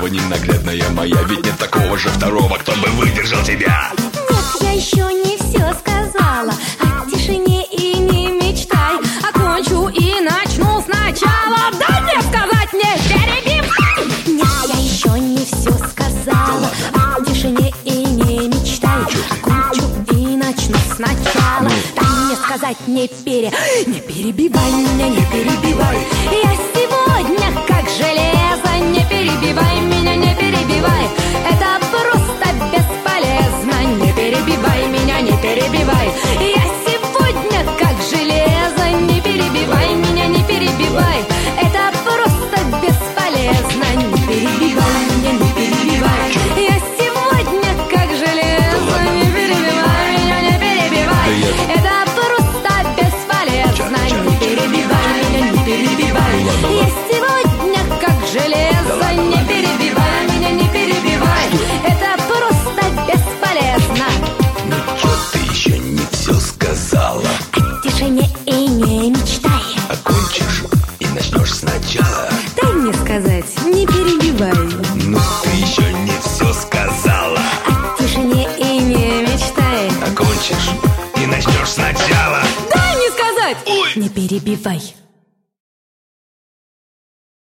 ненаглядная моя. Ведь нет такого же второго, кто бы выдержал тебя. Нет, я еще не все сказала. О тишине и не мечтай. Окончу и начну сначала. Дай мне сказать, не перебивай. Нет, я еще не все сказала. О тишине и не мечтай. Окончу и начну сначала. Дай мне сказать, не перебивай меня, не перебивай. Я сегодня как железо. Не перебивай меня, не перебивай. Это просто бесполезно. Не перебивай меня, не перебивай. Я сегодня как железо. Не перебивай меня, не перебивай. Это просто бесполезно. Не перебивай меня, не перебивай. Я сегодня как железо. Не перебивай меня, не перебивай. Это просто бесполезно. Не перебивай меня, не перебивай. Я сегодня как железо. Не перебивай меня, не перебивай. Это просто бесполезно. Ну чё ты еще не все сказала? О тишине и не мечтай. Окончишь и начнешь сначала. Дай мне сказать, не перебивай. Ну ты еще не все сказала. О тишине и не мечтай. Окончишь и начнешь сначала. Дай мне сказать, Ой! не перебивай.